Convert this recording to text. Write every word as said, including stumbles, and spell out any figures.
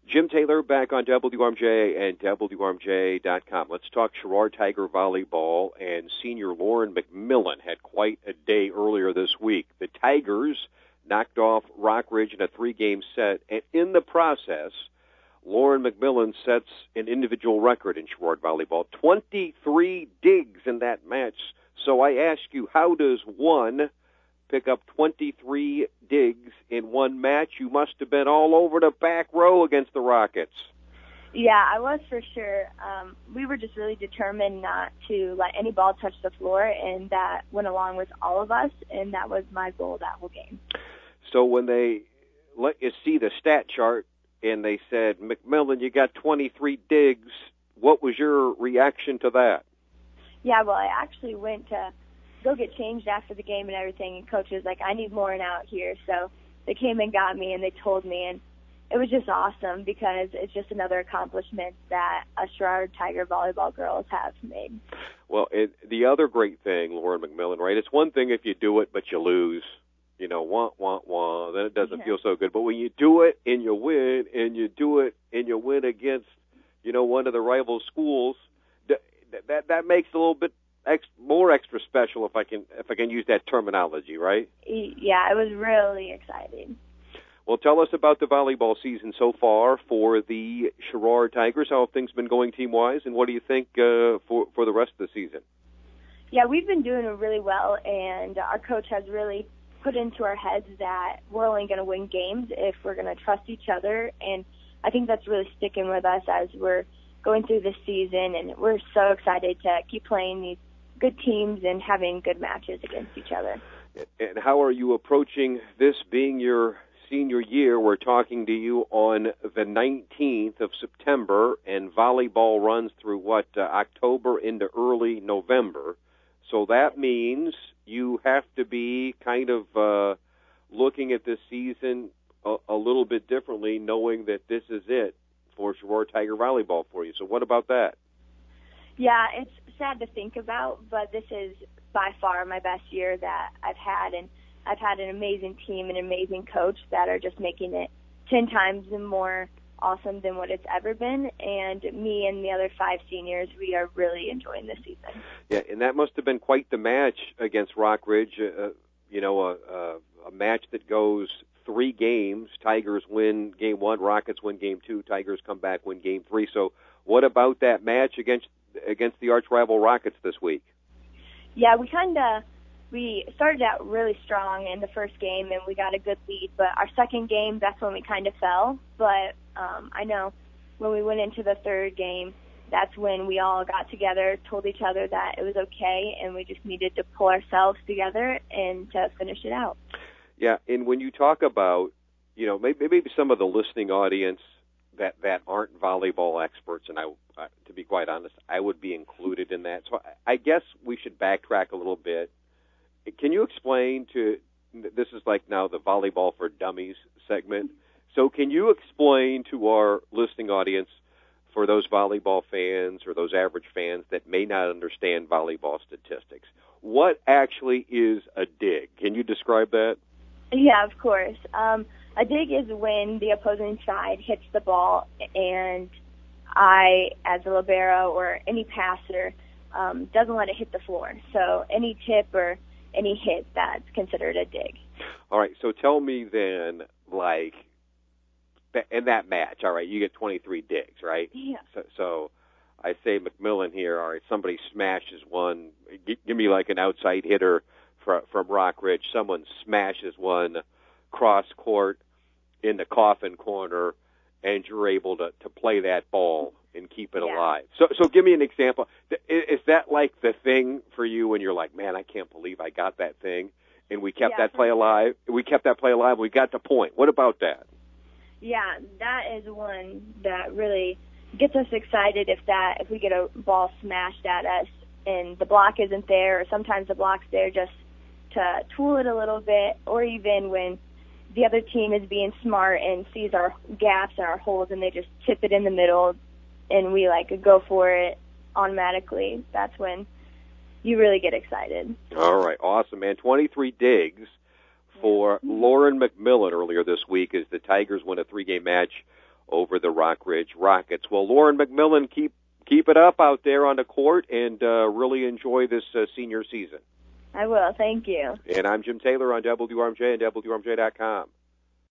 Jim Taylor back on W R M J and W R M J dot com. Let's talk Sherrard Tiger volleyball, and senior Lauren McMillan had quite a day earlier this week. The Tigers knocked off Rockridge in a three-game set, and in the process, Lauren McMillan sets an individual record in Sherrard volleyball, twenty-three digs in that match. So I ask you, how does one pick up twenty-three digs in one match? You must have been all over the back row against the Rockets. Yeah, I was for sure. Um, we were just really determined not to let any ball touch the floor, and that went along with all of us, and that was my goal that whole game. So when they let you see the stat chart and they said, McMillan, you got twenty-three digs, what was your reaction to that? Yeah, well, I actually went to go get changed after the game and everything, and Coach was like, I need Lauren out here. So they came and got me, and they told me, and it was just awesome because it's just another accomplishment that us Sherrard Tiger volleyball girls have made. Well, it, the other great thing, Lauren McMillan, right, it's one thing if you do it but you lose, you know, wah, wah, wah, then it doesn't yeah. feel so good. But when you do it and you win, and you do it and you win against, you know, one of the rival schools, that that, that makes it a little bit Ex, more extra special, if I can if I can use that terminology, right? Yeah, it was really exciting. Well, tell us about the volleyball season so far for the Sherrard Tigers. How have things been going team-wise, and what do you think uh, for for the rest of the season? Yeah, we've been doing really well, and our coach has really put into our heads that we're only going to win games if we're going to trust each other, and I think that's really sticking with us as we're going through this season, and we're so excited to keep playing these good teams and having good matches against each other. And how are you approaching this being your senior year? We're talking to you on the nineteenth of September, and volleyball runs through, what, uh, October into early November. So that means you have to be kind of uh, looking at this season a, a little bit differently, knowing that this is it for Sherrard Tiger volleyball for you. So what about that? Yeah, it's sad to think about, but this is by far my best year that I've had, and I've had an amazing team and an amazing coach that are just making it ten times more awesome than what it's ever been, and me and the other five seniors, we are really enjoying this season. Yeah, and that must have been quite the match against Rockridge, uh, you know, a, a, a match that goes three games. Tigers win game one, Rockets win game two, Tigers come back, win game three. So what about that match against against the arch rival Rockets this week? Yeah, we kind of we started out really strong in the first game, and we got a good lead. But our second game, that's when we kind of fell. But um, I know when we went into the third game, that's when we all got together, told each other that it was okay, and we just needed to pull ourselves together and to finish it out. Yeah, and when you talk about, you know, maybe, maybe some of the listening audience that, that aren't volleyball experts, and I, uh, to be quite honest, I would be included in that. So I, I guess we should backtrack a little bit. Can you explain to, this is like now the Volleyball for Dummies segment, so can you explain to our listening audience, for those volleyball fans or those average fans that may not understand volleyball statistics, what actually is a dig? Can you describe that? Yeah, of course. Um, a dig is when the opposing side hits the ball and I, as a libero or any passer, um, doesn't let it hit the floor. So any tip or any hit, that's considered a dig. All right, so tell me then, like, in that match, all right, you get twenty-three digs, right? Yeah. So, so I say McMillan here, all right, somebody smashes one. G- give me like an outside hitter from, from Rockridge. Someone smashes one cross court in the coffin corner, and you're able to, to play that ball and keep it yeah. alive. So, so give me an example. Is that like the thing for you when you're like, man, I can't believe I got that thing, and we kept yeah, that play alive? We kept that play alive. We got the point. What about that? Yeah, that is one that really gets us excited if that if we get a ball smashed at us and the block isn't there, or sometimes the block's there just to tool it a little bit, or even when the other team is being smart and sees our gaps and our holes and they just tip it in the middle and we like go for it automatically. That's when you really get excited. All right, awesome, man. twenty-three digs for Lauren McMillan earlier this week as the Tigers win a three-game match over the Rock Ridge Rockets. Well, Lauren McMillan, keep keep it up out there on the court, and uh, really enjoy this uh, senior season. I will. Thank you. And I'm Jim Taylor on W R M J and W R M J dot com.